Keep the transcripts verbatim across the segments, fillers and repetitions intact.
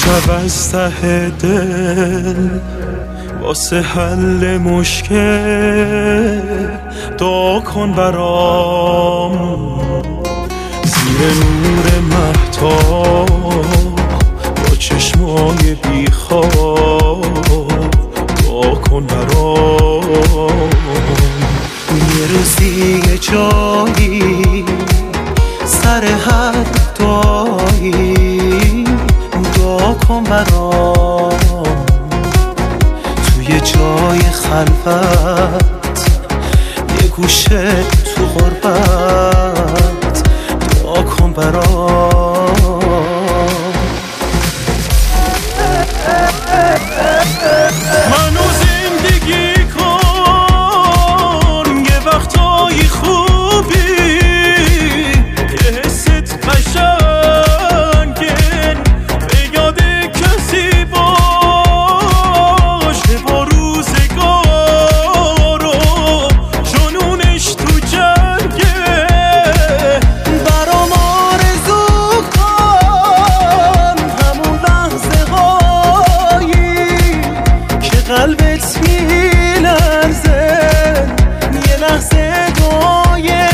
شب از ته دل واسه حل مشکل دعا کن برام، زیر نور مهتاب با چشمای بیخواب دعا کن برام. یه روزی یه جایی سر هر دعایی دعا کن برام، توی جای خلوت یه گوشه تو غربت دعا کن برام. منو زندگی کن یه وقتای خوبی که حست قشنگن به یاد کسی باشه با روزگارو جنونش تو جنگه. برام آرزو کن همون لحظه هایی که قلبت میلرزه، یه لحظه دایه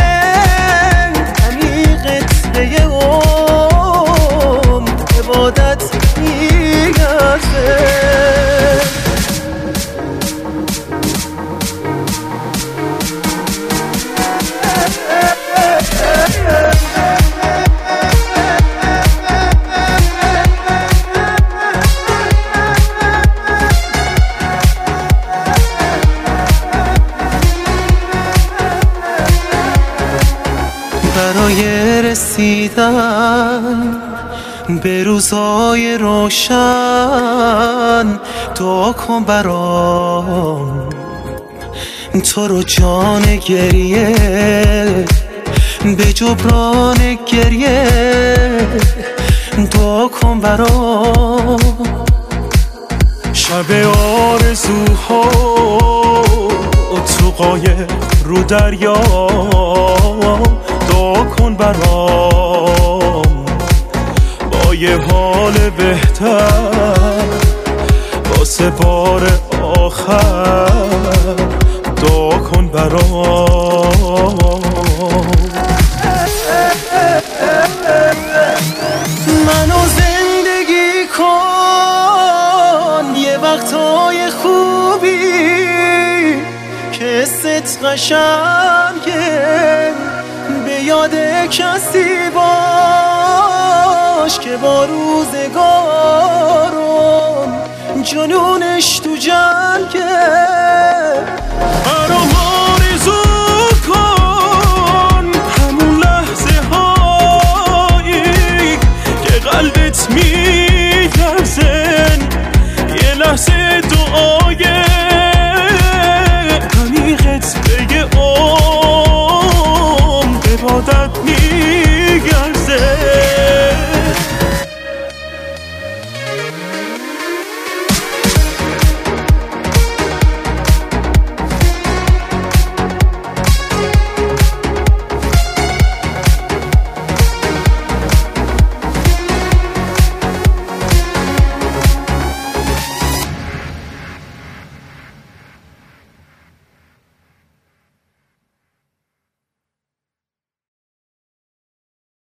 عمیق قطره اون عبادت میلرزه. برای رسیدن به روزای روشن دعا کن برام، تو رو جان گریه به جبران گریه دعا کن برام. شب آرزوها تو قایق رو دریا دعا کن برام، با یه حال بهتر واسه بار آخر دعا کن برام. منو زندگی کن یه وقتای خوبی که حست قشنگه، به یاد کسی باش که با روزگارم جنونش تو جنگه.